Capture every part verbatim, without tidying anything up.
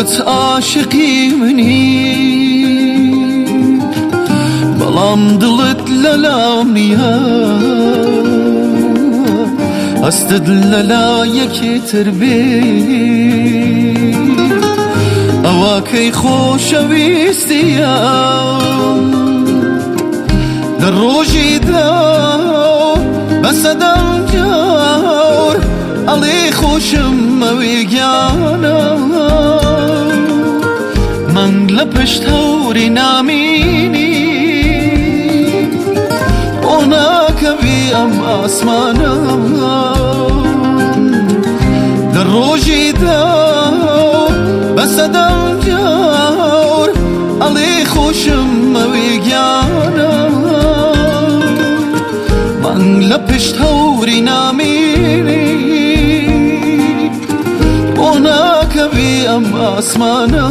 دوت عاشقی منی بەڵام دڵت لەلام نییە هەستت لە لایەکێتر بێ ئەوە کەی خۆشەویستیە لە ڕۆژیدا بەسەدەم جار ئەڵێ خۆشم ئەوێ گیانە مەنگ لە پشت هەوری نامینی بۆ ناکەوی ئەم ئاسمانە لە ڕۆژیدا بەسەدەم جار ئەڵێ خۆشم ئەوێ گیانە مەنگ لە پشت هەوری نامینی بۆ ناکەوی ئەم ئاسمانە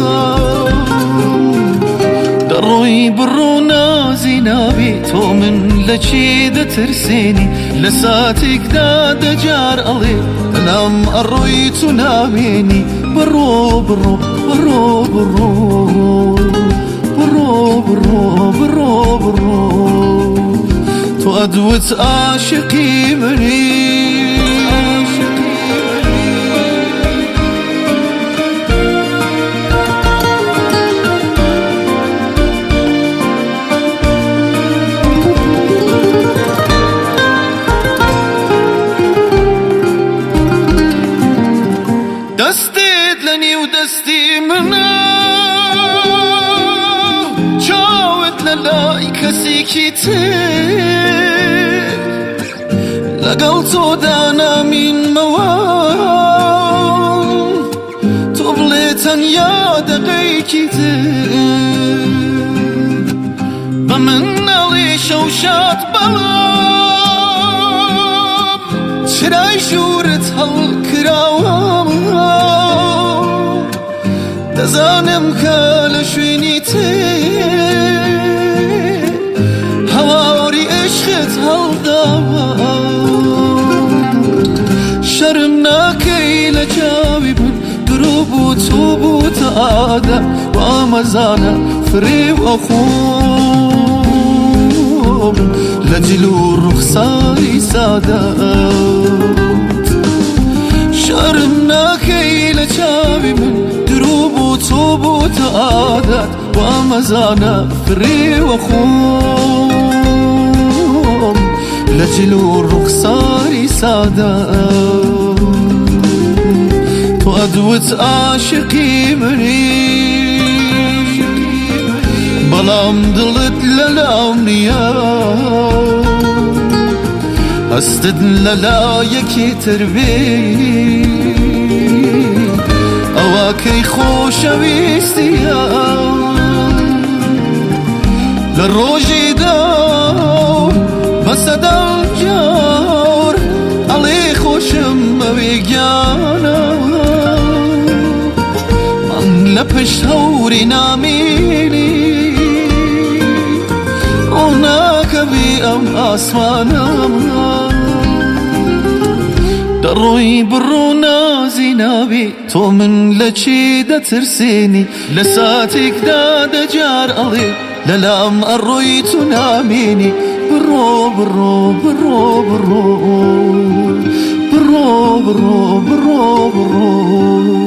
دەڕۆی بڕۆ نازی ناوی تۆ من لە چی دەترسێنی لە ساتێکدا دەجار ئەڵێ بەلام ئەڕۆی تو نامێنی بڕۆ بڕۆ بڕۆ بڕۆ بڕۆ بڕۆ بڕۆ بڕۆ تۆ ئەدوت عاشقی منی دەستێت لە نێو دەستی منە چاوت لە لای کەسێکی تر لەگەڵ تۆدا نامینمەوە تۆ بڵێ تەنیا دەقەیەکی تر بە من نەڵێ شەو شاد بەڵام چرای ژوورت هەڵکراوە دەزانم کە لە شوێنی تر هەواوری عشقت هەڵداوە شەرم ناکەی لە چاوی من درۆ بوو تۆ بووتە ئادە وامەزانە فرێو ئەخۆم لە جل و ڕوخساری سادات شەرم ناکەی لە چاوی من تۆ بووتە ئادەت وامەزانە فرێوە خۆم لە جل و ڕوخساری سادات تۆ ئەدوت عاشقی منی بەڵام دڵت لەلام نییە هەستت لە لایەکێتر بێ ئەوە کەی خۆشەویستیە لە ڕۆژیدا بەسەدەم جار ئەڵێ خۆشم ئەوێ گیانە مەنگ لە پشت هەوری نامینی بۆ ناکەوی ئەم ئاسمانە دەڕۆی بڕۆ نازی ناوی تۆ من لە چی دەترسێنی لە ساتێکدا دەجار ئەڵێ لەلام ئەڕۆی تو نامێنی بڕۆ بڕۆ بڕۆ بڕۆ بڕۆ بڕۆ بڕۆ بڕۆ